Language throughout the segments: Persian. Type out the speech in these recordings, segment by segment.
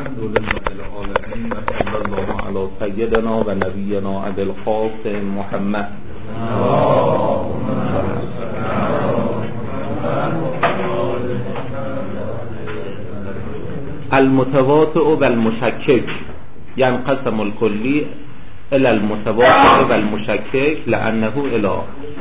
الحمدلله العالمین و صلی الله علی سیدنا و نبینا ابی القاسم محمد. المتواطئ و المشکک ینقسم الکلی الی المتواطئ و المشکک لانه اله.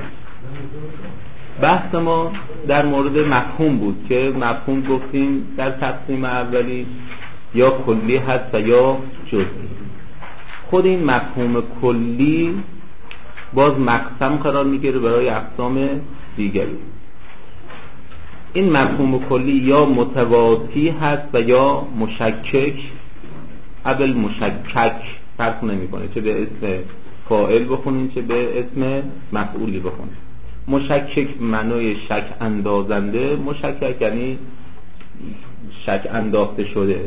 بحث ما در مورد مفهوم بود که مفهوم گفتیم در تقسیم اولی یا کلی هست و یا جزئی. خود این مفهوم کلی باز مقسم قرار میگیره برای اقسام دیگری. این مفهوم کلی یا متواطی هست و یا مشکک. ابل مشکک فرق نمیکنه چه به اسم فاعل بخونین چه به اسم مفعولی بخونین. مشکک معنای شک اندازنده، مشکک یعنی شک انداخته شده.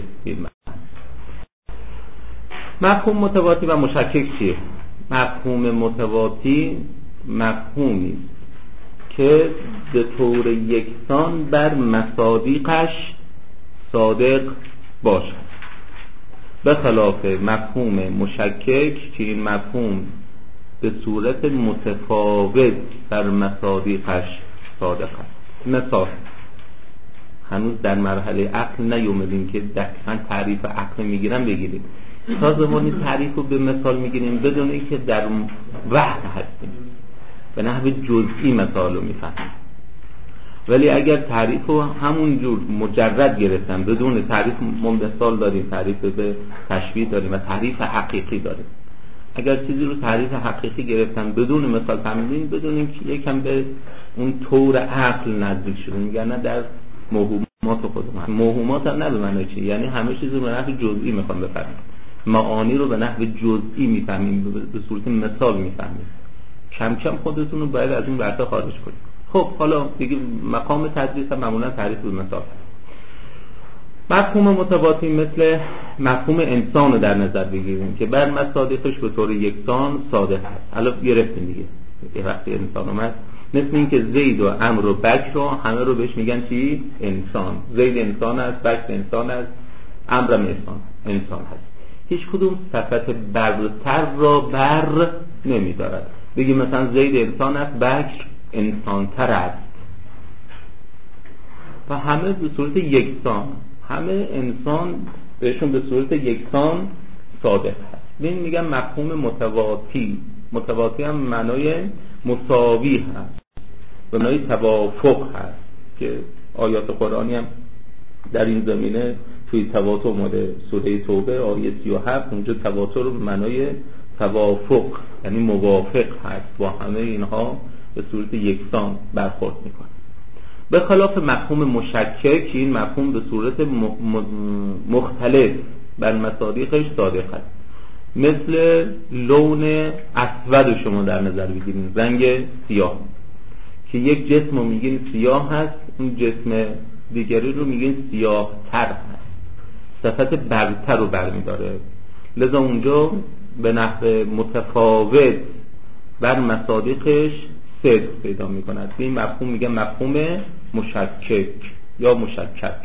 مفهوم متواطی و مشکک چیه؟ مفهوم متواطی مفهومی که به طور یکسان بر مصادیقش صادق باشد، به خلاف مفهوم مشکک که این مفهوم به صورت متفاوت بر مصادیقش صادق است. مثال، هنوز در مرحله عقل نیومدیم که دقیقاً تعریف عقل میگیرم بگیریم. تا زمانی تعریف رو به مثال میگیریم بدون اینکه در وحی هستیم، به نحو جزئی مثال رو میفهمیم. ولی اگر تعریف رو همون جور مجرد گرفتم بدون تعریف، مثال داریم، تعریف به تشبیه داریم و تعریف حقیقی داریم. اگر چیزی رو تعریف حقیقی گرفتم بدون مثال فهمیدین، بدون اینکه یکم به اون طور عقل نزدیک شدیم، میگن نه در موهومات خودمون. موهومات هم نه به معنی چی، یعنی همه چیز رو به نحو جزئی میخوام بفهمیم، معانی رو به نحو جزئی میفهمیم، به صورت مثال میفهمیم. کم کم خودتون رو باید از این ورطه خارج کنید. خب حالا دیگه مقام تدریس هم معمولا تعریف به مثال. مفهوم متواطی مثل مفهوم انسان رو در نظر بگیریم که بر مصادیقش به طور یکسان صادق هست. حالا گرفتیم دیگه، یه وقتی انسان اومد، مثل این که زید و عمرو و بکر رو همه رو بهش میگن چی؟ انسان. زید انسان است، بکر انسان است، عمرو انسان هست. هیچ کدوم صفت برتر را بر نمیدارد. بگیم مثلا زید انسان است، بکر انسان تر است، و همه به صورت یکسان، همه انسان بهشون به صورت یکسان صادق هست. این میگن مفهوم متواطی. متواطی هم معنای مساوی هست، به معنای توافق هست که آیات قرآنی هم در این زمینه توی تواتر اومده. سوره توبه آیه 37 اونجا تواتر به معنای توافق یعنی موافق هست، با همه اینها به صورت یکسان برخورد میکنه. به خلاف مفهوم مشکک، این مفهوم به صورت مختلف بر مصادیقش صادق است. مثل لون اسود شما در نظر بگیرید، رنگ سیاه، که یک جسم رو میگین سیاه هست، اون جسم دیگری رو میگین سیاه تر هست، صفت برتر رو برمیداره. لذا اونجا به نحو متفاوت بر مصادیقش صدق پیدا میکند. این مفهوم میگه مفهوم مشکک یا مشکک.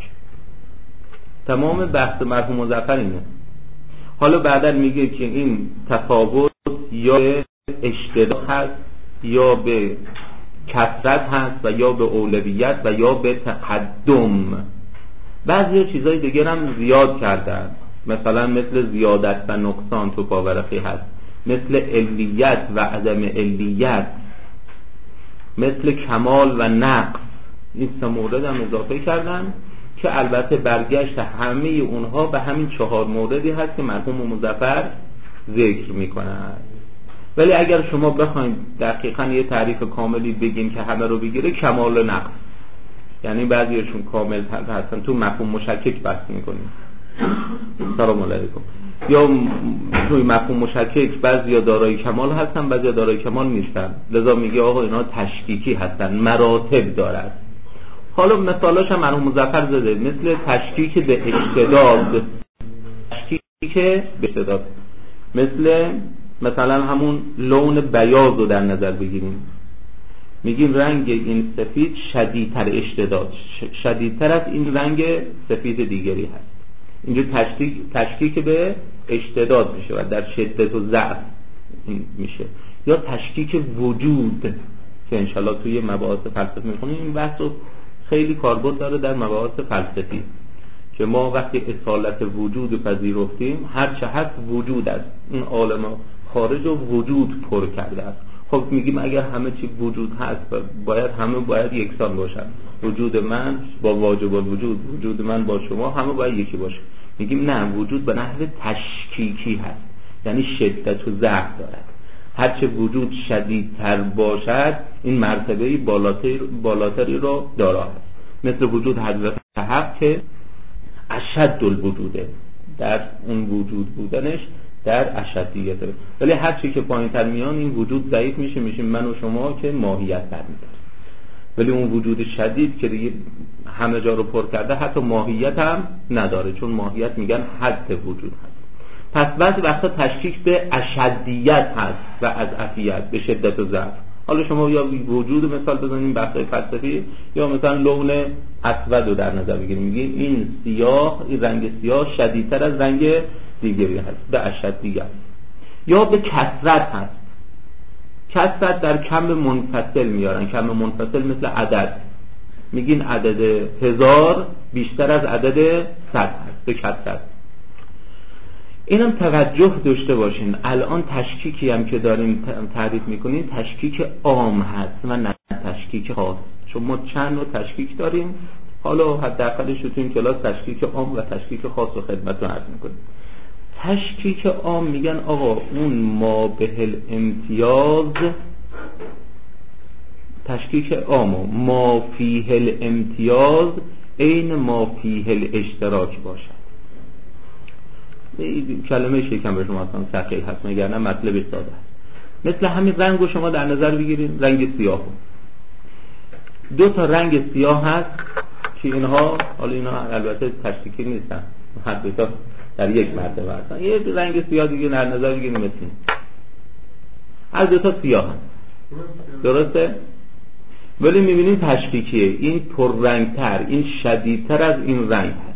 تمام بحث مرحوم مظفر اینه. حالا بعدا میگه که این تفاوت یا اشتداد هست، یا به کثرت هست، و یا به اولویت، و یا به تقدم. بعضی چیزای دیگر هم زیاد کردن، مثلا مثل زیادت و نقصان تو پاورقی هست، مثل علیت و عدم علیت، مثل کمال و نقص. این سه مورد هم اضافه کردن که البته برگشت همه اونها به همین 4 موردی هست که مرحوم مظفر ذکر میکنند. ولی اگر شما بخواید دقیقاً یه تعریف کاملی بگین که همه رو بگیره، کمال و نقص، یعنی بعضیشون کامل هستن، تو مفهوم مشکک بحث میکنیم. سلام علیکم. یا توی مفهوم مشکک بعضیا دارای کمال هستن، بعضیا دارای کمال نیستن، لذا میگه آقا اینا تشکیکی هستن، مراتب دارن. حالا مثالاش هم مرحوم مظفر زده، مثل تشکیک به اشتداد، تشکیک به اشتداد، مثلا همون لون بیاض رو در نظر بگیریم، میگیم رنگ این سفید شدیدتر اشتداد، شدیدتر از این رنگ سفید دیگری هست. اینجا تشکیک به اشتداد میشه و در شدت و ضعف این میشه. یا تشکیک وجود که انشالله توی مباحث فلسفی میخونیم. این بحث خیلی کاربرد داره در مباحث فلسفی که ما وقتی اصالت وجود پذیرفتیم، هر چه هست وجود است، این عالم خارج و وجود پر کرده است. خب میگیم اگر همه چی وجود هست باید یکسان باشن، وجود من با واجب الوجود، وجود من با شما همه باید یکی باشه. میگیم نه، وجود به نحو تشکیکی هست، یعنی شدت و ضعف دارد. هرچه وجود شدیدتر باشد این مرتبه بالاتری رو دارد. مثل وجود حضرت حق که اشد الوجوده، در اون وجود بودنش در اشدیته، ولی هر چی که پایین‌تر میان این وجود ضعیف میشه، میشیم من و شما که ماهیت برمی‌داره. ولی اون وجود شدید که دیگه همه جا رو پر کرده حتی ماهیت هم نداره، چون ماهیت میگن حد وجود هست. پس بعضی وقتا تشکیک به اشدیت هست و از افیت به شدت و ضعف. حالا شما یا وجود مثال بزنیم بحث‌های فلسفی، یا مثلا لون اسود رو در نظر بگیریم، میگیم این سیاه، این رنگ سیاه شدیدتر از رنگ دیگری هست، به اشدیت. یا به کثرت هست، کثرت در کم منفصل میارن. کم منفصل مثل عدد، میگین عدد 1000 بیشتر از عدد 100 هست به کثرت. اینم توجه داشته باشین، الان تشکیکی هم که داریم تعریف میکنیم تشکیک عام هست و نه تشکیک خاص، چون ما چند نوع تشکیک داریم. حالا حداقلش تو این کلاس تشکیک عام و تشکیک خاص رو خدمتتون عرض میکنیم. تشکیک عام میگن آقا اون ما بهل امتیاز، تشکیک عام ما فیه الامتیاز عین ما فیه الاشتراک باشد. کلمه شکم به شما اصلا ثقیل هست، مگر نه مطلبش ساده است. مثل همین رنگ رو شما در نظر بگیرید، رنگ سیاه. دو تا رنگ سیاه هست که اینها، حالا اینها البته تشکیکی نیستن، هر دو تا در یک مرتبه هستن. یه رنگ سیاه دیگه در نظر بگیرید، مثل این هر دو تا سیاه هست، درسته؟ ولی میبینیم تشکیکیه، این پررنگتر، این شدیدتر از این رنگ هست.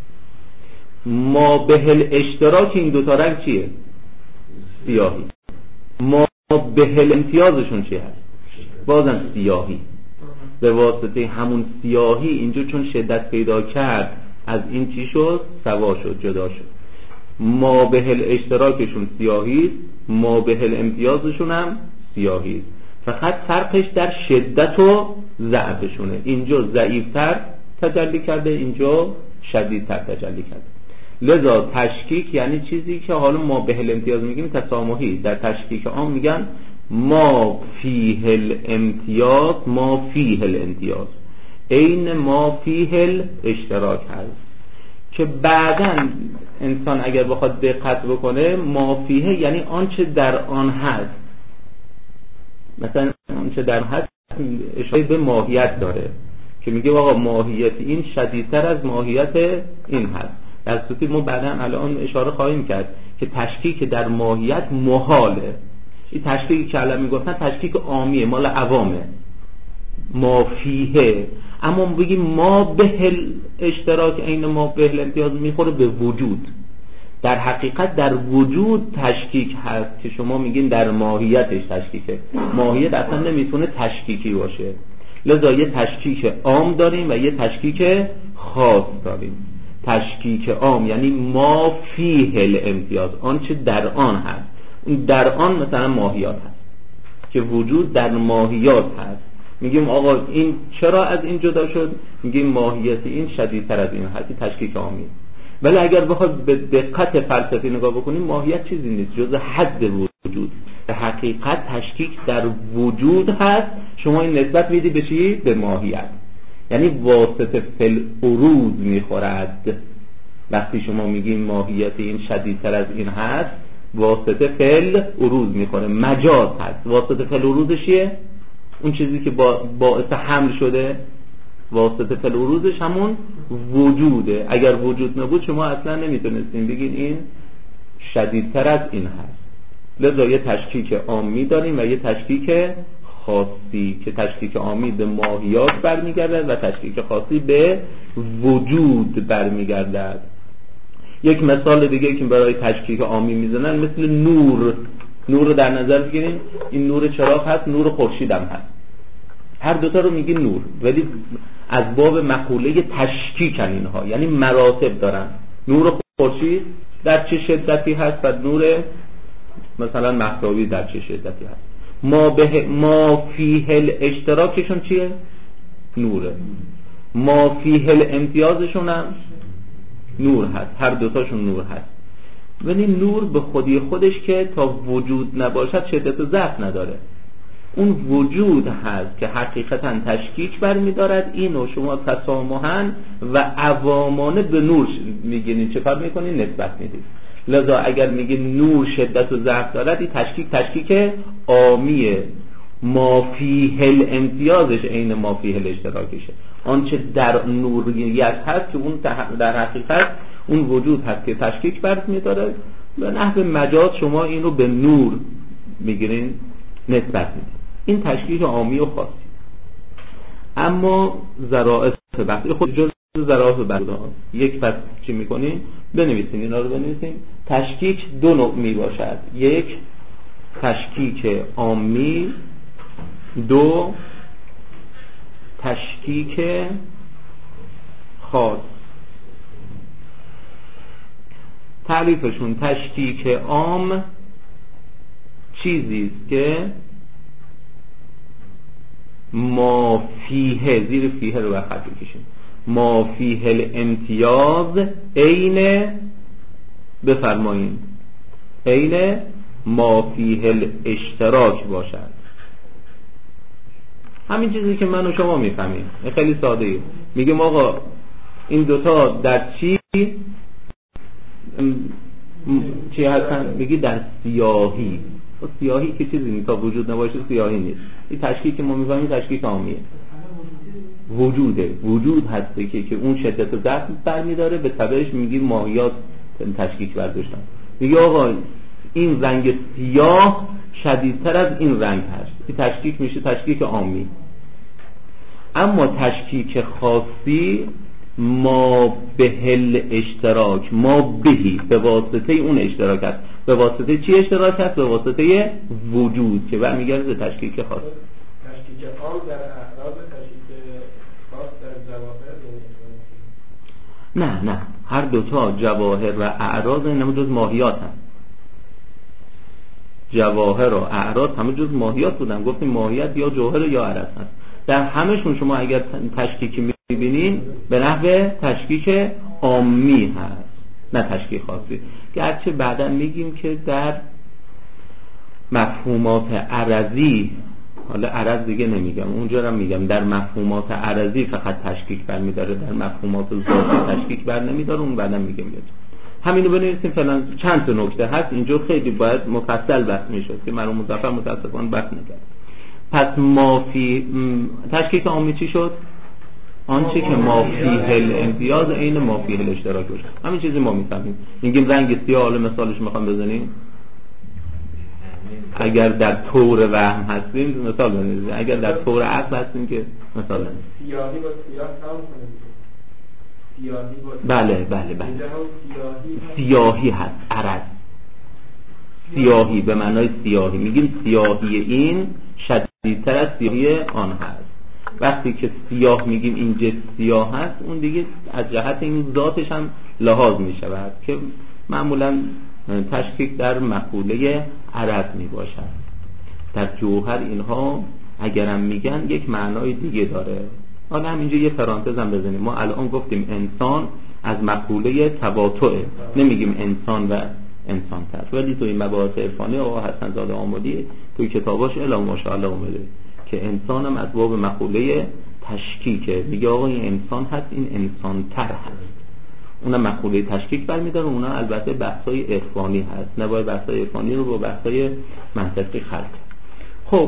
ما بهل اشتراک این دوتا رنگ چیه؟ سیاهی. ما بهل امتیازشون چیه هست؟ بازم سیاهی. به واسطه همون سیاهی اینجا چون شدت پیدا کرد از این چی شد؟ سوا شد، جدا شد. ما بهل اشتراکشون سیاهی، ما بهل امتیازشون هم سیاهی. فقط فرقش در شدت و ضعفشونه، اینجا ضعیفتر تجلی کرده، اینجا شدیدتر تجلی کرده. لذا تشکیک یعنی چیزی که حالا ما بهل امتیاز میگیم تسامحی. در تشکیک عام میگن ما فیه الامتیاز، ما فیه الامتیاز عین ما فیه الاشتراک هست، که بعداً انسان اگر بخواد دقت بکنه ما فیه یعنی آنچه در آن هست. مثلا آنچه در هست اشاره به ماهیت داره که میگه آقا ماهیت این شدیدتر از ماهیت این هست. در صورتی ما بعداً الان اشاره خواهیم کرد که تشکیک در ماهیت محاله. این تشکیکی که الان میگفتن تشکیک عامیه، مال عوامه، ما فیه. اما بگیم ما بهل اشتراک عین ما بهل امتیاز میخوره به وجود. در حقیقت در وجود تشکیک هست که شما میگین در ماهیتش تشکیکه. ماهیت اصلا نمیتونه تشکیکی باشه. لذا یه تشکیک عام داریم و یه تشکیک خاص داریم. تشکیک عام یعنی ما فیه الامتیاز، آنچه در آن هست. در آن مثلا ماهیات هست که وجود در ماهیات هست. میگیم آقا این چرا از این جدا شد؟ میگیم ماهیت این شدیدتر از این هست، تشکیک عامی. ولی اگر بخواد به دقت فلسفی نگاه بکنیم ماهیت چیزی نیست جز حد وجود. در حقیقت تشکیک در وجود هست، شما این نسبت میدی به چی؟ به ماهیت. یعنی واسطه فل عروض میخورد. وقتی شما میگیم ماهیت این شدیدتر از این هست، واسطه فل عروض میخوره. مجاز هست. واسطه فل عروضش چیه؟ اون چیزی که باعث حمل شده. واسطه فل عروضش همون وجوده. اگر وجود نبود شما اصلا نمیتونستین بگین این شدیدتر از این هست. لذا یه تشکیک عامی داریم و یه تشکیک خاصی که تشکیک عامی به ماهیات برمیگردد و تشکیک خاصی به وجود برمیگردد. یک مثال دیگه که برای تشکیک عامی میزنن مثل نور رو در نظر بگیریم، این نور چراغ هست، نور خورشید هم هست، هر دوتا رو میگی نور، ولی از باب مقوله تشکیکن اینها، یعنی مراتب دارن. نور خورشید در چه شدتی هست و نور مثلا مهتابی در چه شدتی هست. ما فیه الاشتراکشون چیه؟ نوره. ما فیه الامتیازشون هم نور هست، هر دوتاشون نور هست. ولی نور به خودی خودش که تا وجود نباشد شدت و ضعف نداره، اون وجود هست که حقیقتا تشکیک برمی‌دارد. اینو شما تسامحاً و عوامانه به نور میگین، چه کار میکنین؟ نسبت میدید. لذا اگر میگه نور شدت و ضعف دارد، این تشکیک عامیه. ما فیه الامتیازش عین ما فیه الاشتراکشه. آنچه در نوریت هست که اون در حقیقت اون وجود هست که تشکیک برمی‌داره، به نحو مجاز شما اینو به نور میگیرین، نسبت میدید. این تشکیک عامی و خاصی. اما ذرائف بحث خود جز ذرائف بحث یک پس چی میکنیم؟ بنویسین، اینا رو بنویسین. تشکیک دو نوع می باشد: یک تشکیک عامی، دو تشکیک خاص. تعریفشون: تشکیک عام چیزی است که ما فیه، زیر فیه رو بخط بکشیم، ما فیه الامتیاز عین، بفرمایید، عین ما فیه الاشتراک باشد. همین چیزی که من و شما میفهمیم، خیلی ساده ای. میگیم آقا این دوتا در چی هستن؟ میگی در سیاهی. سیاهی که چیزی نیست، تا وجود نباشه سیاهی نیست. این تشکیک که ما میفهمیم تشکیک عامیه. وجود هسته که اون شدت و ضعف برمی‌داره، به تبعش میگیم ماهیات تشکیک برداشتن. میگه آقا این رنگ سیاه شدیدتر از این رنگ هست، این تشکیک میشه تشکیک عامی. اما تشکیک خاصی ما بهل اشتراک، ما بهی، به واسطه اون اشتراک است. به واسطه چی اشتراک است؟ به واسطه وجود که برمیگرده به تشکیک خاص. تشکیک عام در اعراض، تشکیک خاص در جواهر. نه هر دوتا جواهر و اعراض اینم جز ماهیات هم. جواهر و اعراض همه جز ماهیات بودن. گفتیم ماهیت یا جوهر یا عرض هست. در همشون شما اگر تشکیکی میبینین به نحو تشکیک عامی هست، نه تشکیک خاصی. گرچه بعدا میگیم که در مفهومات عرضی، حالا عرض دیگه نمیگم، اونجا رو میگم، در مفهومات عرضی فقط تشکیک برمیداره، در مفهومات ذاتی تشکیک بر نمیداره. اون بعدا میگم. همینو بنویسیم فعلا. چند تا نکته هست اینجا، خیلی باید مفصل بحث میشد که مرحوم مظفر متاسفانه بحث نکرد. پس مافی تشکیک عامی چی شد؟ آنچه که مافیه الامتیاز عین مافیه الاشتراک باشه. همین چیزی ما میفهمیم. میگیم رنگ سیاه، حالا مثالش میخوام بزنیم. اگر در طور وهم هستیم مثال بزنیم، اگر در طور عقل هستیم که مثال بزنیم. سیاهی با سیاه تمام کنه. بله. سیاهی هست، عرض. سیاهی به معنای سیاهی. میگیم سیاهی این شدیدتر از سیاهی آن هست. وقتی که سیاه میگیم این جنس سیاه هست، اون دیگه از جهت این ذاتش هم لحاظ میشود که معمولا تشکیک در مقوله عرض میباشد. در جوهر اینها اگرم میگن یک معنای دیگه داره. حالا همینجا یه پرانتز هم بزنیم. ما الان گفتیم انسان از مقوله تباطؤه، نمیگیم انسان و انسان تر. ولی توی مباحث عرفانی آقا حسن زاده آمدی توی کتاباش الا ماشاءالله اومده که انسان هم از باب مقوله تشکیکه. میگه آقا این انسان هست، این انسان تر هست. اونم مقوله تشکیک برمیداره. اونا البته بحثای عرفانی هست، نباید بحثای عرفانی رو با بحثای منطقی خلط. خب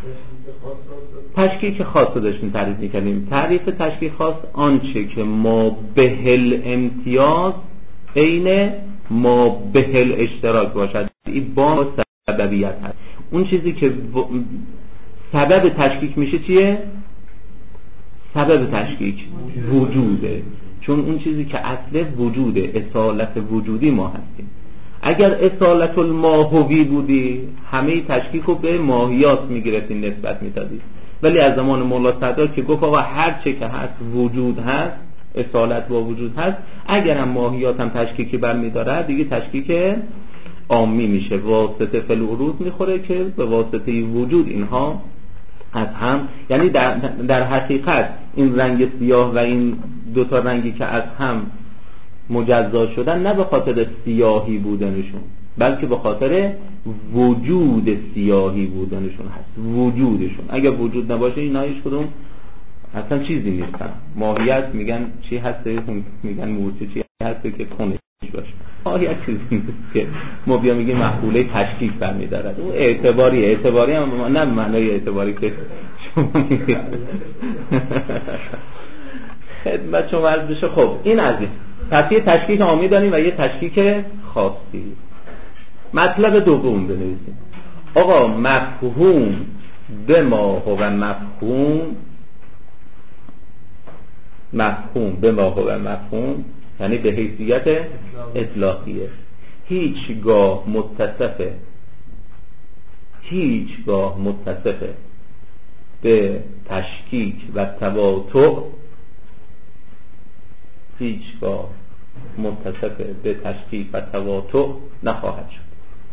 تشکیک خاص رو داشتیم تعریف می‌کردیم. تعریف تشکیک خاص آنچه که ما بهل امتیاز عین ما بهل اشتراک باشد. این با سببیت هست. اون چیزی که سبب تشکیک میشه چیه؟ سبب تشکیک وجوده. چون اون چیزی که اصل وجوده، اصالت وجودی ما هستیم. اگر اصالت الماهوی بودی همه تشکیک رو به ماهیات میگرفتی، نسبت میدادی. ولی از زمان مولا صدرا که گفت آقا هر چه که هست وجود هست، اصالت با وجود هست، اگر هم ماهیات هم تشکیکی برمیداره دیگه تشکیک عامی میشه، واسطه فالعروض میخوره که به واسطه وجود اینها از هم، یعنی در حقیقت این رنگ سیاه و این دوتا رنگی که از هم مجزا شدن نه به خاطر سیاهی بودنشون، بلکه به خاطر وجود سیاهی بودنشون هست، وجودشون. اگر وجود نباشه اینا هیچ کدوم اصلا چیزی نیستن. ماهیت میگن چی هسته، میگن مورچه چی هسته که کنش باشه. ماهیت چیزی نیست که ما بیا میگیم مفعوله تشکیک برمی‌دارد. اون اعتباری هم نه معنای اعتباری که شما میگید خدمت شما عرض بشه. خب این از این. پس یه تشکیک عامی داریم و یه تشکیک خاصی. مطلب دوم بنویسیم. آقا مفهوم به ما هو مفهوم به ما هو مفهوم یعنی به حیثیت اطلاقیه، هیچگاه متصفه به تشکیک و تواطؤ، هیچگاه متصفه به تشکیک و تواطؤ نخواهد شد.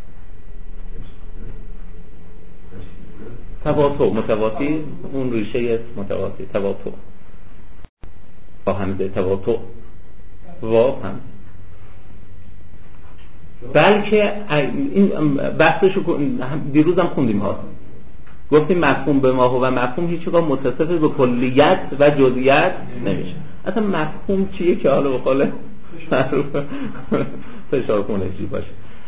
تواطؤ متواطی، اون ریشه متواطی، تواطؤ با همزه، تواطؤ و هم، بلکه این بحثشو دیروز هم خوندیم ها، گفتیم مفهوم به ما هو مفهوم هیچگاه متصف به کلیت و جزئیات نمیشه. اصلا مفهوم چیه که حالا بخاله فشار خونشی باشه.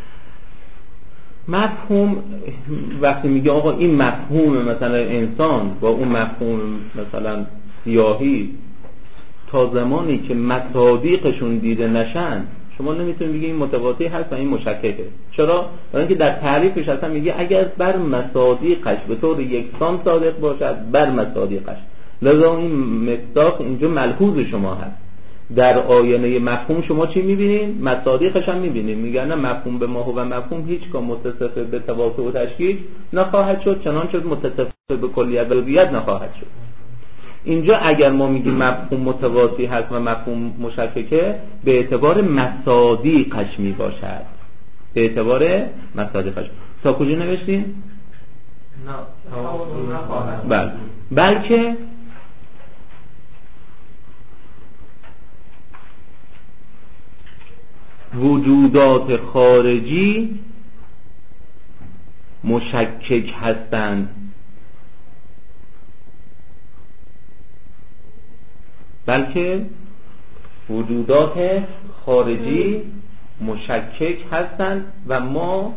مفهوم وقتی میگه آقا این مفهوم مثلا انسان با اون مفهوم مثلا سیاهی تا زمانی که مصادیقشون دیده نشن شما نمیتونید بگید این متواطی هست و این مشککه. چرا؟ برای اینکه در تعریفش اصلا میگه اگر بر مصادیقش به طور یکسان صادق باشد بر مصادیقش، لذا این مصداق اینجا ملحوظ شما هست. در آینه مفهوم شما چی میبینید؟ مصادیقش هم میبینید. میگن نه مفهوم به ما هو مفهوم هیچگاه متصف به تواطؤ و تشکیک نخواهد شد، چنانچه متصف به کلیت و جزئیات نخواهد شد. اینجا اگر ما میگیم مفهوم متواطی هست و مفهوم مشککه به اعتبار مصادیقش میباشد، به اعتبار مصادیقش. تا کجا نوشتیم؟ نه بلکه وجودات خارجی مشکک هستند، بلکه وجودات خارجی مشکک هستند و ما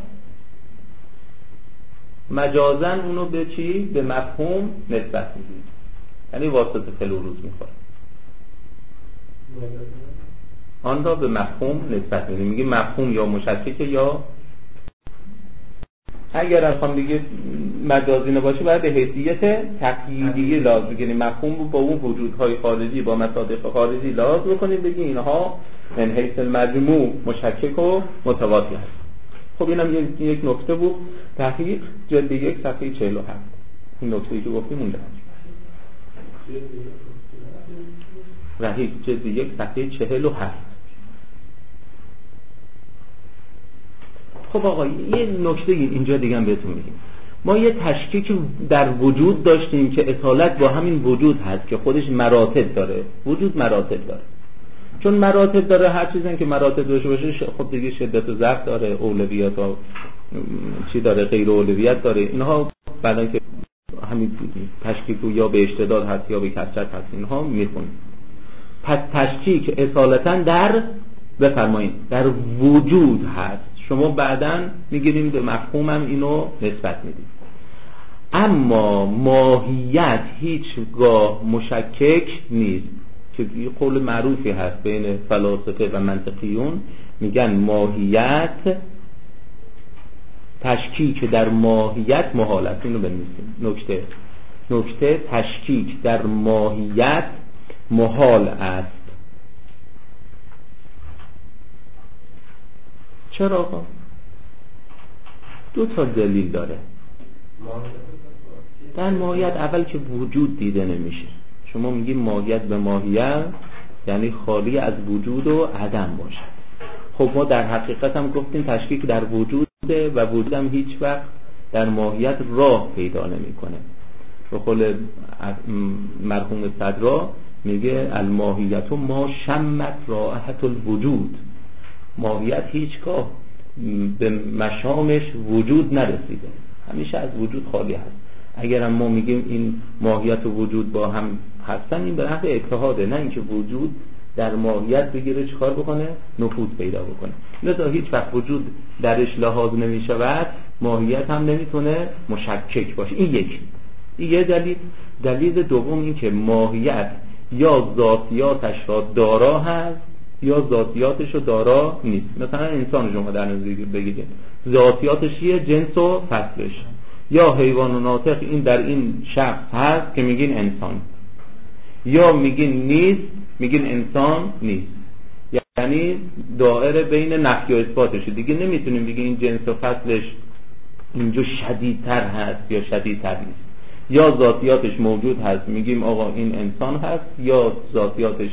مجازاً اونو به چی؟ به مفهوم نسبت میدیم، یعنی واسطه فالعروض میخوره، آن را به مفهوم نسبت میدیم. میگیم مفهوم یا مشککه یا اگر اصلا دیگه مجازی نباشه باید به حیثیت تقییدی لحاظ بگیریم. مفهوم با اون وجودهای خارجی با مصادیق خارجی لحاظ بکنیم، بگیم اینها من حیث المجموع مشکک و متواطی هست. خب اینم یک نکته بود. تحقیق جلد 1 صفحه 47 این نکته‌ای که گفتیم اونجا رحیق جلد 1 صفحه 47. خب آقا یه نکته اینجا دیگه هم بهتون میگیم. ما یه تشکیک در وجود داشتیم که اصالت با همین وجود هست که خودش مراتب داره. وجود مراتب داره، چون مراتب داره هر چیزی که مراتب داشته باشه خب دیگه شدت و ضعف داره، اولویت و چی داره، غیر اولویت داره. اینها بعدن که همین تشکیک یا به اشتداد هست یا به کثرت هست اینها میخونیم. پس تشکیک اصالتا در بفرمایید در وجود هست، شما بعداً میگیریم به مفهومم اینو نسبت میدیم. اما ماهیت هیچگاه مشکک نیست، که یه قول معروفی هست بین فلاسفه و منطقیون، میگن ماهیت تشکیک در ماهیت محال است. اینو بنویسیم. نکته تشکیک در ماهیت محال است. چرا آقا؟ 2 تا دلیل داره. در ماهیت اول که وجود دیده نمیشه. شما میگی ماهیت به ماهیت یعنی خالی از وجود و عدم باشه. خب ما در حقیقت هم گفتیم تشکیک در وجوده و وجود هم هیچ وقت در ماهیت راه پیدا نمیکنه. به قول مرحوم صدرا میگه الماهیت ما شمت رائحة الوجود. ماهیت هیچگاه به مشامش وجود نرسیده، همیشه از وجود خالی هست. اگرم ما میگیم این ماهیت و وجود با هم هستن، این به نحو اتحاده، نه اینکه وجود در ماهیت بگیره چیکار بکنه؟ نفوذ پیدا بکنه. لذا هیچ وقت وجود درش لحاظ نمیشود، ماهیت هم نمیتونه مشکک باشه. این یه دلیل. دلیل دوم این که ماهیت یا ذاتیاتش را دارا هست یا ذاتیاتش رو دارا نیست. مثلا انسان شما در نظر بگیرید ذاتیاتش یه جنس و فصلش، یا حیوان و ناطق این در این شخص هست که میگین انسان، یا میگین نیست میگین انسان نیست. یعنی دائره بین نفی و اثباتشه دیگه. نمیتونیم بگیم این جنس و فصلش اینجا شدیدتر هست یا شدیدتر نیست. یا ذاتیاتش موجود هست میگیم آقا این انسان هست، یا ذاتیاتش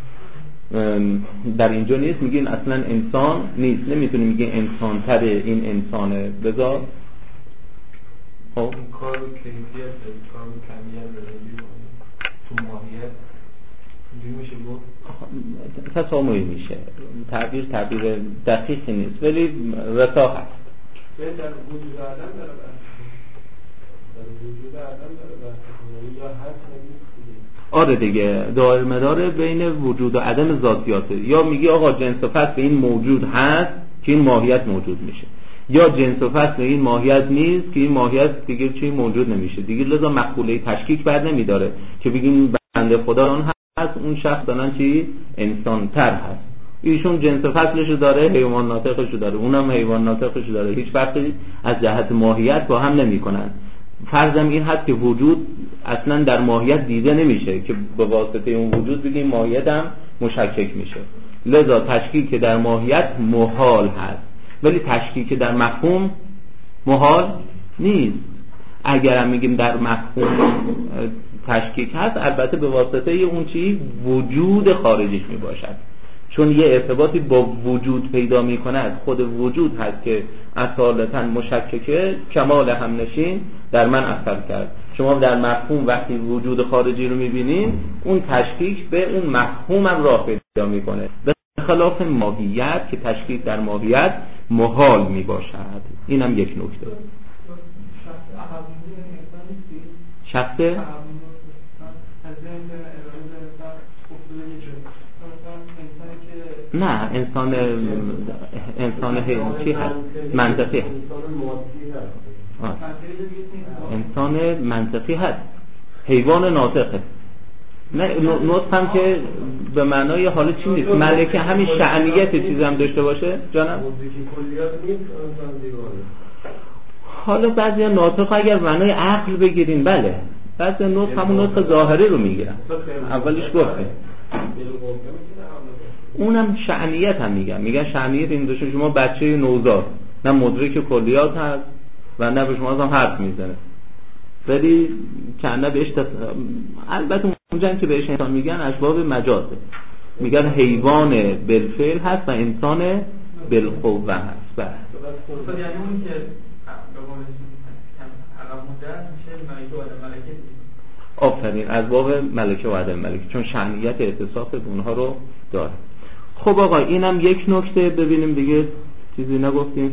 در اینجا نیست میگین اصلا انسان نیست. نمیتونیم میگیم انسان تره این انسانه. بذار خب کار کیفیت کار کمیت تو ماهیت اینجوری میشه بود تسامحی میشه. تعبیر دقیقی نیست ولی رسا هست. در وجود آدم داره در وجود آدم داره یا هست نیست. آره دیگه، دائره مدار بین وجود و عدم ذاتیاته. یا میگی آقا جنس و فصل این موجود هست که این ماهیت موجود میشه، یا جنس و فصل این ماهیت نیست که این ماهیت دیگه چی موجود نمیشه دیگه. لذا مقوله تشکیک بر نمیداره که بگیم بنده خدا اون هست اون شخص دارن چی انسان تر هست، ایشون جنس و فصلشو داره، حیوان ناطقشو داره، اونم حیوان ناطقشو داره. هیچ فرقی از جهت ماهیت با هم نمیکنن. فرضم این هست که وجود اصلا در ماهیت دیده نمیشه که به واسطه اون وجود بگیم ماهیت هم مشکک میشه. لذا تشکیک در ماهیت محال هست، ولی تشکیک در مفهوم محال نیست. اگرم میگیم در مفهوم تشکیک هست، البته به واسطه اون چی وجود خارجیش میباشد، چون یه ارتباطی با وجود پیدا میکنه. از خود وجود هست که اصالتا مشککه، کمال همنشین در من اثر کرد. شما در مفهوم وقتی وجود خارجی رو میبینین، اون تشکیک به اون مفهوم هم راه پیدا میکنه، به خلاف ماهیت که تشکیک در ماهیت محال میباشد. این هم یک نکته. شخص نه انسان چی هست؟ منطقی هست. انسان منطقی هست، حیوان ناطقه. نه نطق هم که به معنای حالا چی نیست، ملکه همین شأنیت چیزی هم داشته باشه جانم. حالا بعضی ناطق اگر معنای عقل بگیرین بله، بعضی نطق همون نطق ظاهری رو میگیرن. اولیش گفتیم اونم شأنیت هم میگن شأنیت این دوشه. شما بچه نوزاد نه مدرک کلیات هست و نه به شما هم حرف میزنه، ولی کنه بهش البته اونجا که بهش انسان میگن اسباب مجازه، میگن حیوان بالفعل هست و انسان بالقوه هست. بله یعنی اون که عقب مونده میشه ملکه و عدم ملکه. آفرین، از باب ملکه و عدم ملکه، چون شأنیت اتصاف به اونها رو داره. خب آقا اینم یک نکته. ببینیم دیگه چیزی نگفتیم.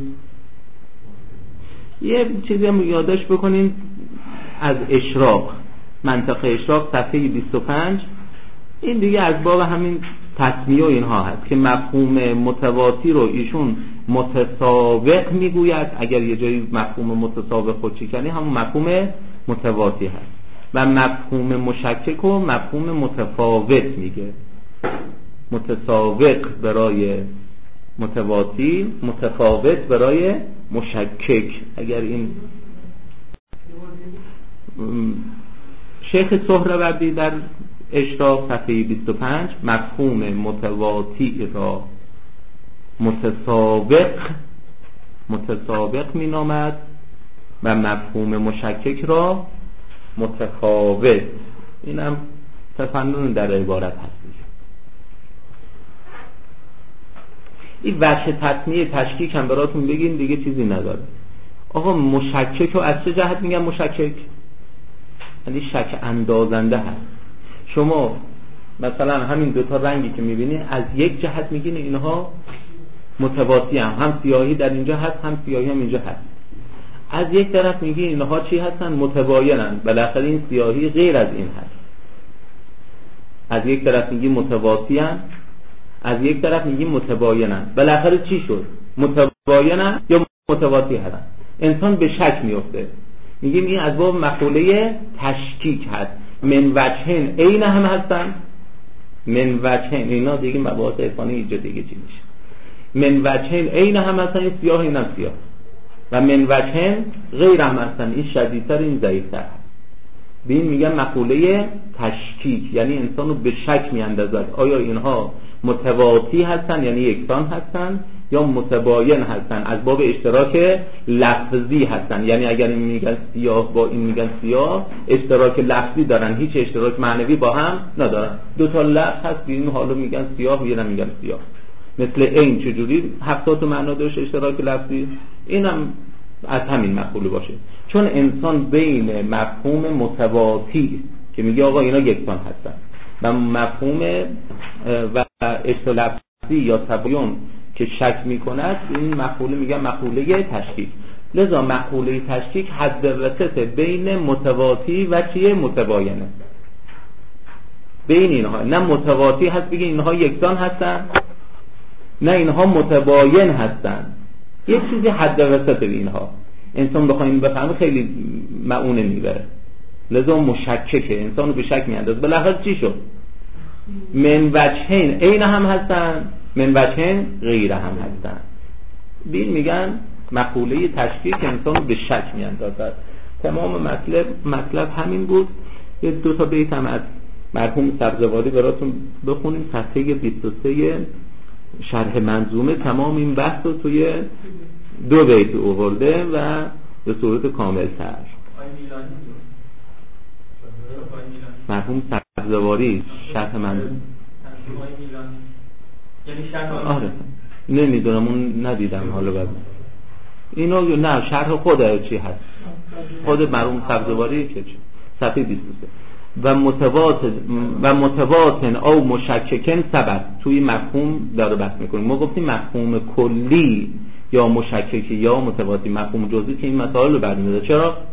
یه چیزی هم یادداشت بکنین از اشراق، منطق اشراق صفحه 25. این دیگه از باب همین تسمیه و اینها هست که مفهوم متواتی رو ایشون متسابق میگوید. اگر یه جایی مفهوم متسابق رو چی کنی همون مفهوم متواتی هست، و مفهوم مشکک و مفهوم متفاوت میگه. متسابق برای متواتی، متفاوت برای مشکک. اگر این شیخ سهروردی در اشراق صفحه 25 مفهوم متواتی را متسابق متسابق مینامد و مفهوم مشکک را متفاوت. اینم تفنن در عبارت هست. این وجه تسمیه تشکیک هم براتون بگیم دیگه چیزی نداره. آقا مشکک رو از چه جهت میگن مشکک؟ یعنی شک اندازنده هست. شما مثلا همین دوتا رنگی که میبینید از یک جهت میگین اینها متواتی هم سیاهی در اینجا هست هم سیاهی هم اینجا هست. از یک طرف میگین اینها چی هستن؟ متباینن. بالاخره این سیاهی غیر از این هست. از یک طرف میگین متواتی هم، از یک طرف میگیم متباینن. بالاخره چی شد؟ متباینن یا متواتی هستن. انسان به شک میفته. میگیم این از باب مقوله تشکیک هست. من وجهن عین هم هستن. من وجهن اینا دیگه مباحث عرفانی اینجا دیگه چی میشه؟ من وجهن عین هم هستن، این سیاه اینم سیاه. و من وجهن غیر هم هستن، این شدیدتر این ضعیفتر. به این میگن مقوله تشکیک، یعنی انسان رو به شک میاندازد آیا اینها متواتی هستن یعنی یکسان هستن یا متباین هستن، از باب اشتراک لفظی هستن. یعنی اگر این میگن سیاه با این میگن سیاه، اشتراک لفظی دارن، هیچ اشتراک معنوی با هم ندارن. دو تا لفظ هست این حالو میگن سیاه میگن سیاه. مثل این چجوری 70 معنا داشت اشتراک لفظی، اینم از همین مقوله باشه. چون انسان بین مفهوم متواتی که میگه آقا اینا یکسان هستن و مفهوم و اشتراک لفظی یا تباین که شک میکند، این مقوله میگن مقوله تشکیک. لذا مقوله تشکیک حد وسط بین متواتی و چیه؟ متباینه. بین اینها نه متواتی هست بگه اینها یکسان هستن، نه اینها متباین هستن. یک چیزی حد وسط اینها. انسان بخوایم بفهمه خیلی معونه میبره. لذا مشککه، انسانو به شک میاندازه. بالاخره چی شد؟ من وجهین عین هم هستن، من وجهین غیر هم هستن. بین میگن مقوله تشکیک انسانو به شک میاندازد. تمام مطلب همین بود. یه دو تا بیت هم از مرحوم سبزواری براتون بخونیم. صفحه 23 شرح منظومه تمام این بحث رو توی 2 بیت آورده و به صورت کامل تر. مرحوم سبزواری شرح منظومه یعنی شرح آره نمیدونم اون ندیدم حالا بعد اینو نه شرح خود چی هست خود مرحوم سبزواری که چی صفحه 23 و متواتن او مشککن سبب توی مفهوم داره بحث میکنیم. ما گفتیم مفهوم کلی یا مشککی یا متواتی، مفهوم جزئی که این مسائل رو برمی‌داره.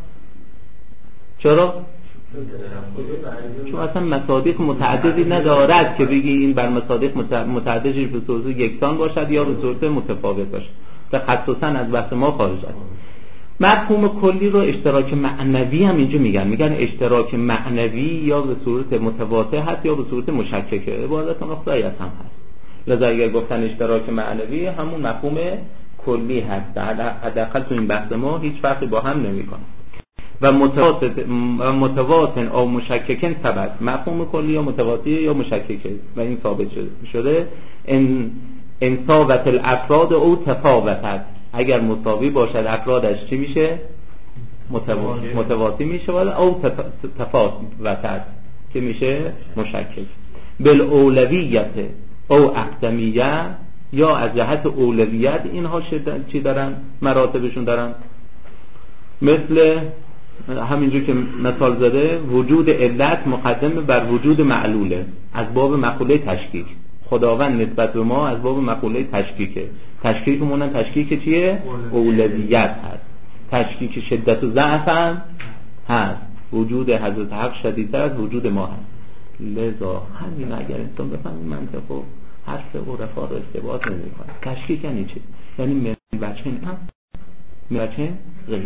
چرا؟ چون اصلا مصادیق متعددی ندارد که بگی این بر مصادیق متعددی به صورت یکسان باشد یا به صورت متفاوت باشد. تخصصا از بحث ما خارج است. مفهوم کلی رو اشتراک معنوی هم اینجا میگن اشتراک معنوی یا به صورت متواتی هست یا به صورت مشککه. عبارت نقطه‌ای هم هست. لذا اگر گفتن اشتراک معنوی همون مفهوم کلی هست. حداقل تو این بحث ما هیچ فرقی با هم نمیکنه. و متواتن او مشککن ثبت، مفهوم کلی یا متواتی یا مشککه و این ثابت شده. ان ثابت الافراد او تفاوتت، اگر مساوی باشد افرادش چی میشه؟ متواتی میشه. او تفاوتت که میشه مشکک. بالاولویت او اقدمیه، یا از جهت اولویت اینها چی دارن؟ مراتبشون دارن. مثل همینجور که مثال زده وجود علت مقدم بر وجود معلوله از باب مقوله تشکیک. خداوند نسبت به ما از باب مقوله تشکیکه. تشکیکمون تشکیک چیه؟ اولویت هست. تشکیک شدت و ضعف هم هست. وجود حضرت حق شدیدتر از وجود ما هست. لذا همین اگر انسان بفهمید منطقو حرف عرفا رو استباط نمی‌کنه. تشکیک یعنی چی؟ یعنی من وجهین هم من وجهین غیر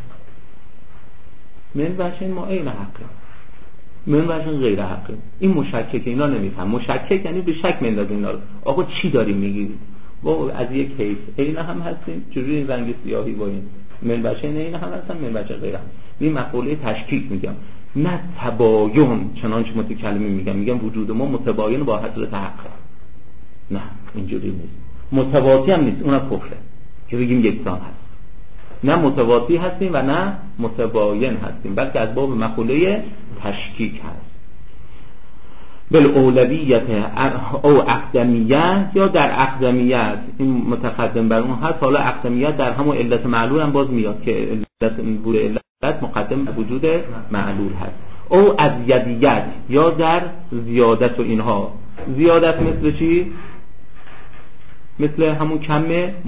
من وجهین ما عین حقه، من وجهین غیر حقه. این مشکک اینا نمیفهم. مشکک یعنی به شک میندازه اینا رو. آقا چی داریم میگید؟ با از یک کیس عین هم هستیم. چجوری این رنگ سیاهی با این من وجهین عین هم هستن، من وجه غیر هم. این مقوله تشکیک میگم، نه تباین. چنانچه متکلمی میگم وجود ما متباین با حضرت حق. نه اینجوری نیست. متواتی هم نیست، اونم کفره. که بگیم یکسان هست. نه متواتی هستیم و نه متباین هستیم، بلکه از باب مقوله تشکیک هست. بالاولویت او اقدمیت، یا در اقدمیت این متقدم بر اون هست. حالا اقدمیت در همون علت معلول هم باز میاد که علت مقدم به وجود معلول هست. او از یدیت، یا در زیادت و اینها. زیادت مثل چی؟ مثل همون کم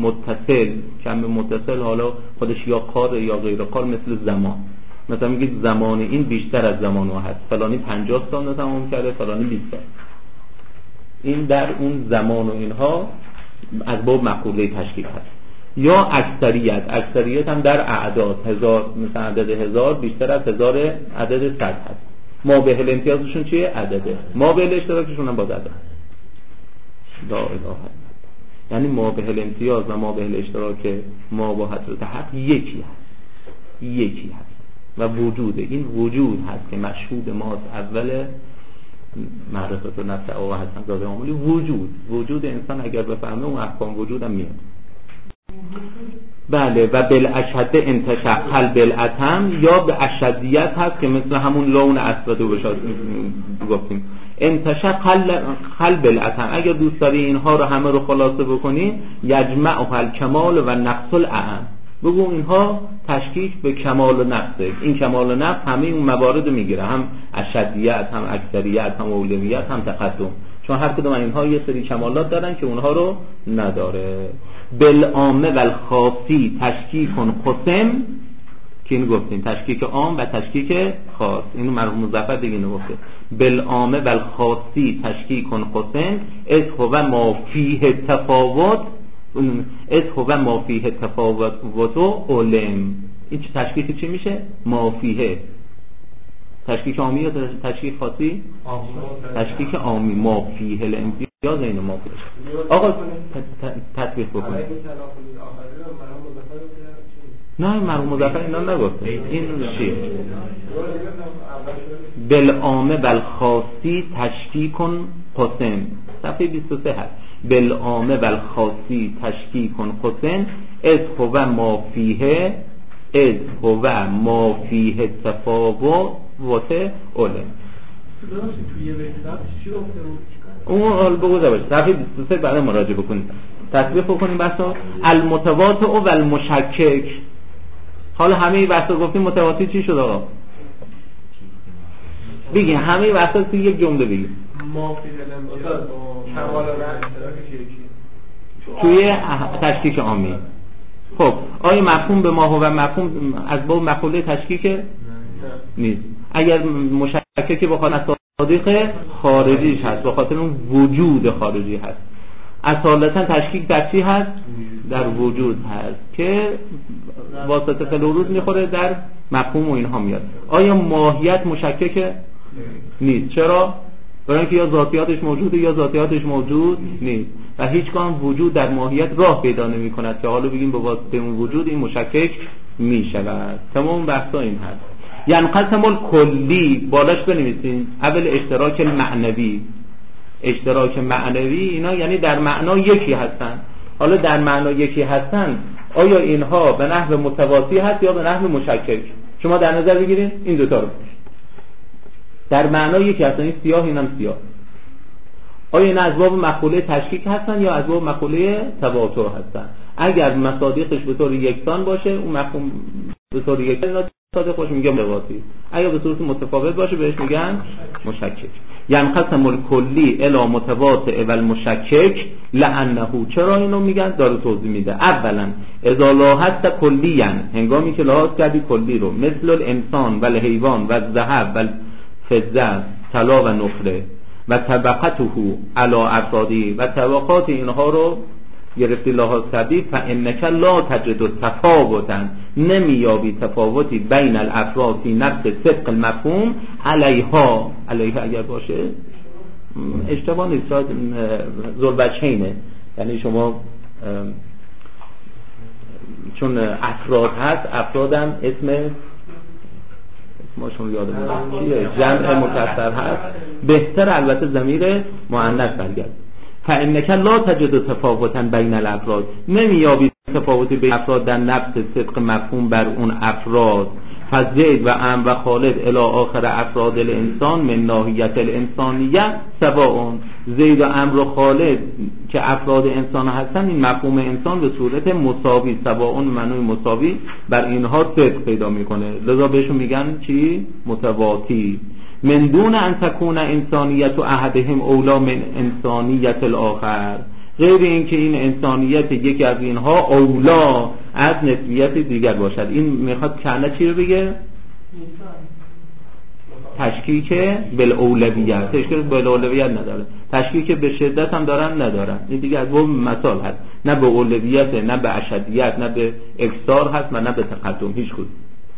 متصل، حالا خودش یا کار یا غیر کار، مثل زمان. مثلا میگید زمان این بیشتر از زمان او هست، فلانی 50 سال تمام کرده، فلانی 20 سال. این در اون زمان و اینها از باب مقوله تشکیک هست. یا اکثریت هم در اعداد، 1000 مثلا عدد 1000 بیشتر از 1000 عدد 100 هست. ما به امتیازشون چیه؟ عدده. ما به اشتراکشون هم باز عدد. لا اله الا الله. یعنی ما به امتیاز و ما به اشتراک ما با حضرت حق یکی هست و وجود این وجود هست که مشهود ماست. اول معرفت و نفس آقا حسن زاده عاملی وجود انسان اگر بفهمه اون احکام وجود هم میاد. بله. و بالاشد انتشق بالاتم، یا به اشدیت هست که مثل همون لون اسود و بشاد گفتیم. انتشق بالاتم، اگر دوست داری اینها رو همه رو خلاصه بکنی، یجمع الکمال و نقص الاعم. بگو اینها تشکیک به کمال و نقصه. این کمال و نقص همه اون موارد رو میگیره، هم اشدیت، هم اکثریت، هم اولویت، هم تقدم، چون هر کدوم اینها یه سری کمالات دارن که اونها رو نداره. بالعامه و الخاصی تشکیک قسم، که اینو گفتیم تشکیک عام و تشکیک خاص. اینو مرحوم مظفر دیگه اینو گفته. بالعامه و الخاصی تشکیک قسم از هو ما فیه تفاوت و علم. این تشکیک چی میشه؟ ما فیه. تشکیک عامی یا تشکیک خاصی؟ تشکیک عامی. ما فیه الامتیاز اینو ما فیه. آقا تطبیق بکن. نه مرحوم مظفر اینا نگفته. این چیه؟ بالعامه و الخاصی تشکیک قسم، صفحه 23 هست. بالعامه و الخاصی تشکیک قسم از هو ما فیه تفاوت علم. اون حال بگوزه باشه صفحه 23 بعد مراجعه بکنید، تطبیق بکنیم بحثا. المتواطع و المشکک. حالا همه بحثا گفتیم، متواطع چی شد آقا؟ بگین همه بحثا توی یک جمله بگین. ما فی الامتیاز کمال و توی تشکیک عامی. خب آیا مفهوم به ما هو مفهوم از باب مقوله تشکیک نیست؟ اگر مشکک با خاطر صادق خارجیش هست، با خاطر اون وجود خارجی هست. اصالتا تشکیک در چی هست؟ در وجود هست که واسطه فلوروز میخوره در مفهوم و اینها میاد. آیا ماهیت مشکک نیست؟ چرا؟ برای اینکه یا ذاتیاتش موجوده یا ذاتیاتش موجود نیست و هیچگاه وجود در ماهیت راه پیدا نمی کند که حالا بگیم به واسطه اون وجود این مشکک می شود. تمام بحثا این هست. ینقسم الکلی، بالاش بنویسین اول اشتراک المعنوی. اشتراک معنوی اینا یعنی در معنا یکی هستن. حالا در معنا یکی هستن، آیا اینها به نحو متواتی هست یا به نحو مشکک؟ شما در نظر بگیرید این دوتا رو. در معنا یکی هستن، این سیاه اینم سیاه. آیا این از باب مقوله تشکیک هستن یا از باب مقوله تواتر هستن؟ اگر مصادیقش به طور یکسان باشه اون مفهوم به طور یکسان صادق باشه میگم متواتی، اگر به صورت متفاوت باشه بهش میگن مشکک. ینقسم الکلی الی متواطع و المشکک لانه، چرا اینو میگن؟ داره توضیح میده. اولا اذا لاحظت کلیا، هنگامی که لحاظ کردی کلی رو، مثل الانسان و الحیوان و الذهب و الفضه، طلا و نقره و طبقته علی افرادی و طبقات اینها رو گرفتی لحاظ کردی، فانک لا تجد تفاوتا، نمیابی تفاوتی بین الافراد فی نفس صدق المفهوم علیها اگر باشه اشتباه نیست، شاید ذوالوجهینه، یعنی شما چون افراد هست، افرادم اسم ماشون یادم چیه، جمع مکسر هست، بهتر البته ضمیر مؤنث برگرد. فانک لا تجد تفاوتا بین الافراد، نمیابی تفاوتی بین افراد در نفس صدق مفهوم بر اون افراد. پس زید و عمرو و خالد الی آخر افراد الانسان من ناحیت الانسانیه سواء. زید و عمرو و خالد که افراد انسان هستن، این مفهوم انسان به صورت مساوی، سواء معنی مساوی بر اینها صدق پیدا میکنه، لذا بهشون میگن چی؟ متواتی. من دون ان تکون انسانیت احدهم اولا من انسانیت الاخر، غیر این که این انسانیت یکی از اینها اولا از نسبیت دیگر باشد. این میخواد کنه چی رو بگه؟ تشکیک بالاولویت. تشکیک بالاولویت نداره، تشکیک به شدت هم ندارن. این دیگه از اون مثال هست، نه به اولویت، نه به اشدیت، نه به اکثار هست و نه به تقدم، هیچ کدوم.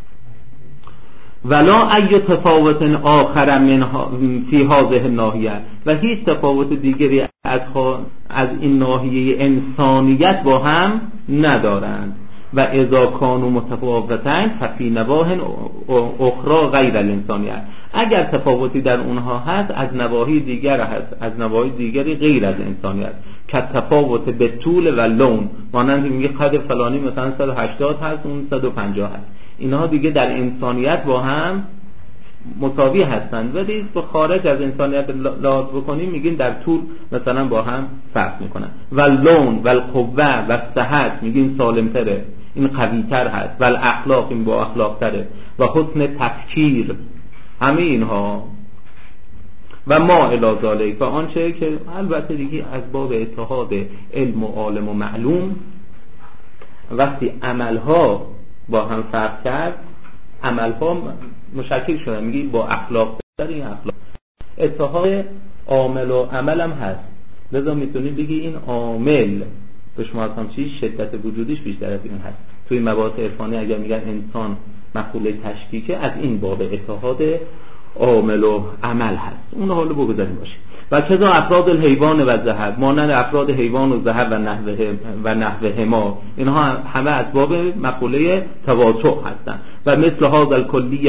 ولا ای تفاوت آخر من فی هذه الناحیه، و هیچ تفاوت دیگری از این ناحیه انسانیت با هم ندارند. و اذا کانوا متفاوتین ففی نواح اخرى غیر الانسانیت، اگر تفاوتی در اونها هست از نواحی دیگر هست، از نواحی دیگری غیر از انسانیت، که تفاوت به طول و لون، مانند میگه قد فلانی مثلا 180 هست اون 150 هست، اینها دیگه در انسانیت با هم مساوی هستند، ولی به خارج از انسانیت لحاظ بکنیم میگیم در طول مثلا با هم فرق میکنن. و لون و القوه و صحت میگیم سالمتره، این قوی تر هست. و الاخلاق این با اخلاق تره. و حسن تفکیر، همه اینها. و ما الی ذالک، و آنچه که البته دیگه از باب اتحاد علم و عالم و معلوم، وقتی عملها با هم فرق کرد، عملها مشکل شدن، میگی با اخلاق در این اخلاق اتحاد عامل و عمل هم هست، لذا میتونی بگی این عامل به شما هم چی شدت وجودیش بیشتر از این هست. توی مباحث عرفانی اگر میگن انسان مخلوق تشکیکه، از این باب اتحاد عامل و عمل هست، اون حالا بگذاریم باشه. و کذا افراد الحیوان و ذهب، مانند افراد حیوان و ذهب و نحوه ما، اینها همه اسباب مقوله تواطؤ هستند. و مثل هذا الکلی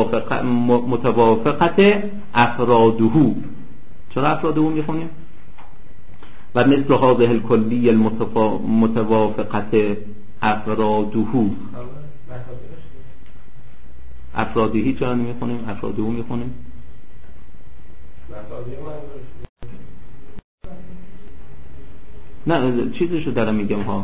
متوافقت افراده، چرا افراده میخونیم؟ و مثل هذا الکلی متوافقت افراده، افرادهی چرا نمیخونیم؟ افراده میخونیم. نه چیزشو دارم میگم ها،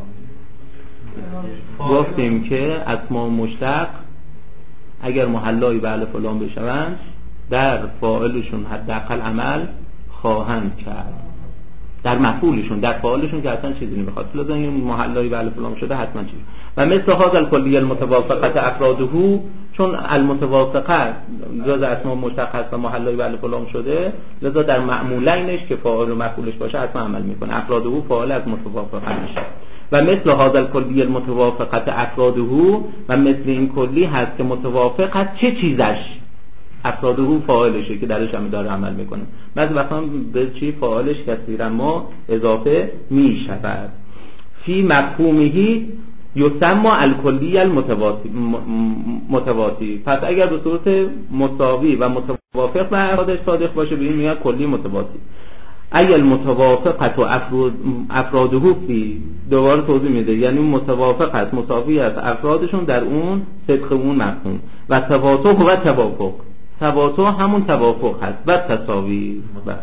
گفتیم که اسماء مشتق اگر محلای به الف و لام بشوند در فاعلشون حداقل عمل خواهند کرد، در مفعولشون، در فاعلشون که اصلا چیزی نمیخواد، لازم این محلای به الف و لام شده حتما چیز. و مثل هذا الکلی المتوافقت افراده، چون المتوافقه جز اسماء مشتق هست و محلای به الف و لام شده، لذا در معمولینش که فاعل و مفعولش باشه حتما عمل میکنه. افراده فاعل از متوافقه میشه. و مثل هذا الکلی المتوافقت افراده، و مثل این کلی هست که متوافقت چه چیزش؟ افراده فاعلشه که درش هم داره عمل میکنه. بعضی وقتا به چی فاعلش کثیرا ما اضافه میشود. فی مفهومهی یسمى الکلی المتواتی، پس اگر به صورت مساوی و متوافق به افرادش صادق باشه به این میگن کلی متواتی. ای المتوافقت و افراده فی، دوباره توضیح میده، یعنی متوافق است، مساوی است افرادشون در اون صدق اون مفهوم. و تواطؤ و توافق، تواطؤ همون توافق هست و تساوی.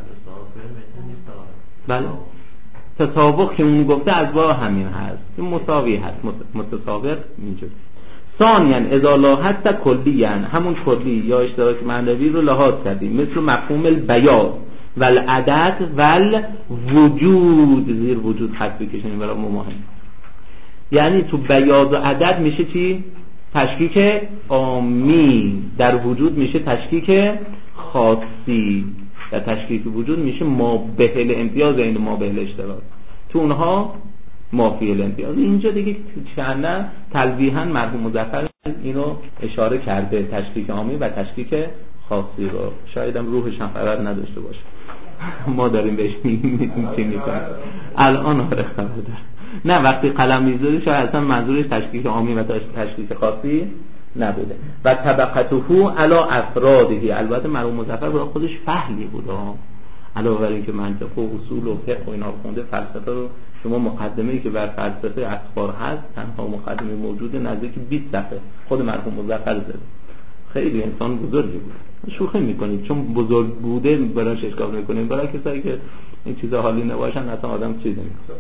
بله تطابق که اون گفته از با همین هست، این مساوی هست، متساوی اینجوری. ثانیاً اذا لاحظت کلیاً، همون کلی یا اشتراک معنوی رو لحاظ کردیم، مثل مفهوم البیاض و العدد و الوجود، زیر وجود خط بکشیم برای مهم، یعنی تو بیاض و عدد میشه چی؟ تشکیک عامی، در وجود میشه تشکیک خاصی، در تشکیک وجود میشه ما بهل امتیاز این ما بهل اشتراک، تو اونها مافی الامتیاز. اینجا دیگه چند تلویحاً مرحوم مظفر اینو اشاره کرده، تشکیک عامی و تشکیک خاصی رو، شاید هم روحش هم خبر نداشته باشه، ما داریم بهش میکنیم الان آره خبر داره. نه وقتی قلم میذاره شاید اصلا منظورش تشکیک عامی و تشکیک خاصی نبوده. و طبقته علی افراده، البته مرحوم مظفر برای خودش فهمی بود، علاوه بر اینکه منطق و اصول و فقه و اینا رو خونده، فلسفه رو شما مقدمه‌ای که بر فلسفه اخبار هست تنها مقدمه موجود نزدیک 20 صفحه خود مرحوم مظفر زاده. خیلی انسان بزرگی بود. شوخی میکنید چون بزرگ بوده براش اشکال میکنید، برای کسایی که این چیزا حالی نباشن اصلا آدم چیز نمیکنه.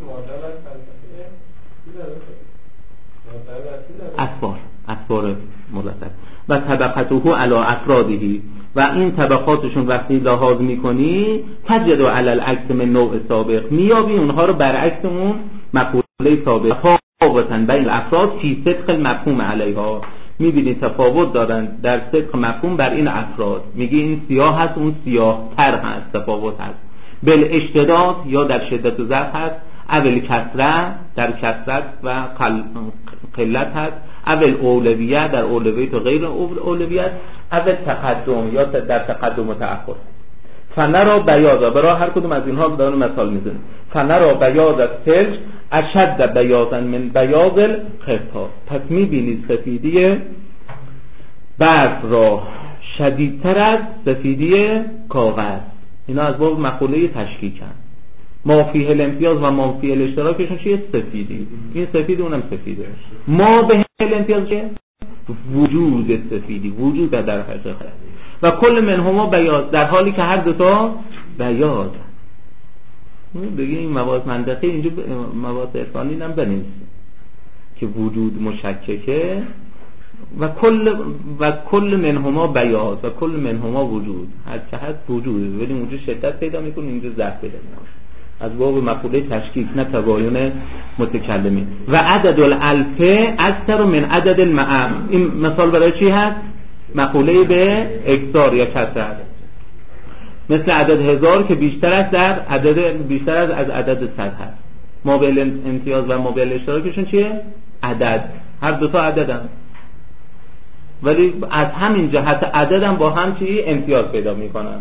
اصفار ملتق و طبقته علی افرادهی، و این طبقاتشون وقتی لحاظ میکنی تجد علی العکس من نوع سابق، میابی اونها رو برعکس اون مقوله سابق. تفاوتاً بین الافراد فی صدق المفهوم علیها، میبینی تفاوت دارن در صدق مفهوم بر این افراد. میگی این سیاه هست اون سیاه تر هست، تفاوت هست. بل اشتداد یا در شدت و ضعف هست، اول کثرت در کثرت و قلت هست، اول اولویت در اولویت و غیر اولویت، اول تقدم یا در تقدم و تأخر. فنرا بیاضا، برای هر کدوم از اینها دارن مثال میزنه. فنرا بیاض الثلج اشد بیاضا من بیاض القرطاس، پس میبینید سفیدی برف را شدیدتر از سفیدی کاغذ. اینا از باب مقوله تشکیکن. ما فیه الامتیاز و ما فیه الاشتراکشون چیه؟ سفیدی. این سفید اونم سفیده. ما به الامتیاز چیه؟ وجود سفیدی، وجود در حقیقت. و کل منهما بیاض، در حالی که هر دوتا بیاض. بگیم این مواز منطقی اینجا مواز عرفانی هم بنویسیم که وجود مشککه و کل منهما بیاض و کل منهما وجود، هر که هست وجود، ولی اونجا شدت پیدا میکنه اینجا ضعف پیدا میکنه. از باب مقوله تشکیک نه تباین متکلمین. و عدد الالف اکثر من عدد المعم، این مثال برای چی هست؟ مقوله به اکثار یا کثرت، مثل عدد 1000 که بیشتر از عدد 100 هست. ما به امتیاز و ما به اشتراکشون چیه؟ عدد، هر دوتا عددن، ولی از همین جهت عددن با هم چی؟ امتیاز پیدا میکنن.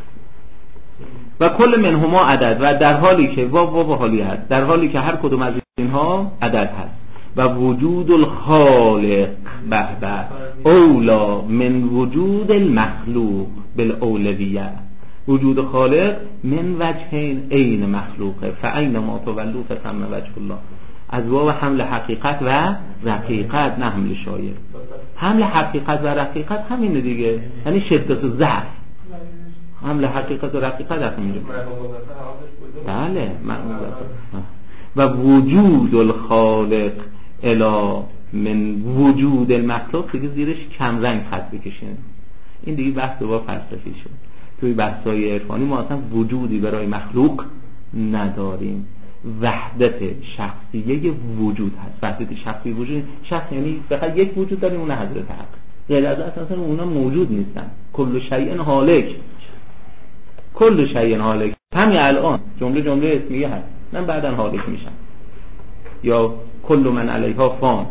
و کل منهما عدد، و در حالی که و حالی هست، در حالی که هر کدوم از اینها عدد هست. و وجود الخالق به اولا من وجود المخلوق بالاولویه، وجود خالق من وجهین عین مخلوقه فاینما تولوا فثم وجه الله. از باب حمل حقیقت و رقیقت، نه حمل شایع. حمل حقیقت و رقیقت همینه دیگه، یعنی شدت و ضعف. حمل حقیقت و رقیقت همینه. بله و وجود الخالق الا من وجود المخلوق، دیگه زیرش کم رنگ خط بکشین. این دیگه بحث با فلسفی شد. توی بحث‌های عرفانی ما اصلا وجودی برای مخلوق نداریم. وحدت شخصیه وجود هست. وحدت شخصی وجود، شخص یعنی فقط یک وجود داریم، اون حضرت حق. غیر از اصلا اونا موجود نیستن. کل شیء هالک، کل شیء هالک. همین الان جمله اسمیه هست، من بعداً هالک میشم. یا کل من علیها فان،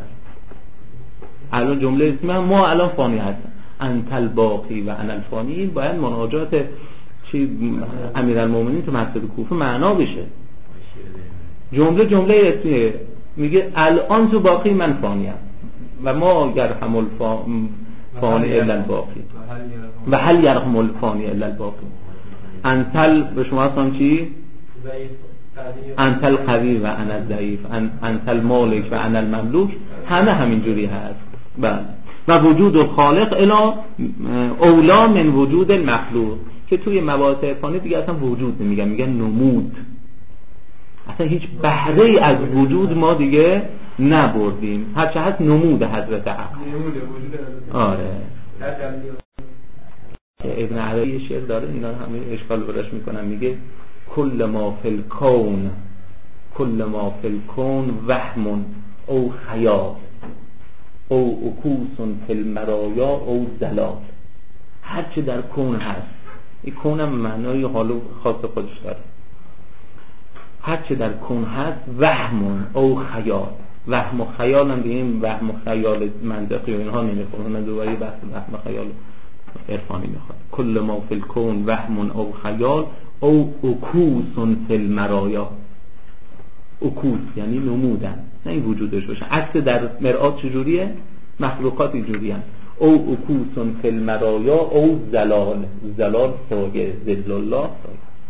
الان جمله اسمیه ما الان فانی هستن. انت الباقی و انا الفانی، باید مناجات امیرالمومنین تو مسجد کوفه معنا بشه. جمله اسمیه، میگه الان تو باقی من فانیم و ما یرحم الفانی الا الباقی و هل یرحم الفانی الا الباقی. انتل به شما هستم چی؟ انتل قوی و انا الضعیف، انتل مالک و انا المملوک، همه همینجوری هست. بله. و وجود الخالق الا اولا من وجود المخلوق، که توی مباحث عرفانی دیگه اصلا وجود نمیگن، میگن نمود. اصلا هیچ بهره از وجود ما دیگه نبردیم، هرچه هست نمود حضرت حق. آره. ابن عربی شعر داره، اینا همه اشکال براش میکنن، میگه کل ما فی الکون وهم او خیال او اکوس فی المرایا او زلال. هرچه در کون هست، این کون هم معنای حالو خاص خودش داره. هرچه در کون هست وهم او خیال، وهم و خیال هم بگیم وهم و خیال منطقی و اینها نمیخوره، من دوباره بحث وهم و خیال عرفانی میخواد. کل ما فی الکون وهم او خیال او اکوس فی المرایا. اکوس یعنی نمودن، نه این وجودش باشه. عکس در مرآت چجوریه؟ مخلوقات اینجوری هست. او اکوس فی المرایا او زلال، زلال سایه، ذل الله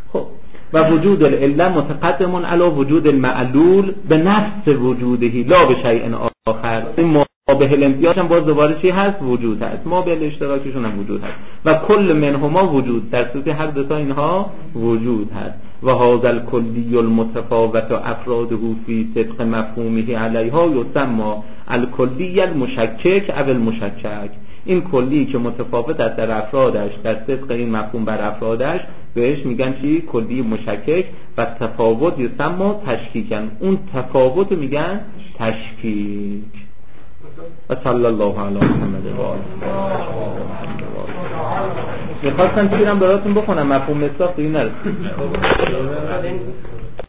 خب و وجود العله متقدم علی وجود المعلول به نفس وجودهی لا به شیء آخر. این ما به الامتیاز هم باز دوباره چی هست؟ وجود هست. ما به اشتراکشون هم وجود هست و کل منهما وجود، در صورت هر دو تا اینها وجود هست. و هذا الکلی المتفاوت افراده فی صدق مفهومه علیها یسمى الکلی المشکک او المشکک. این کلی که متفاوت است در افرادش، در صدق این مفهوم بر افرادش، بهش میگن چی؟ کلی مشکک. و تفاوت یسمى تشکیکن، اون تفاوت میگن تشکیک. و صلی الله علی محمد و آله. میخواستم چیرم براتون بخونم، مفهوم مصداق دیگه نرسید.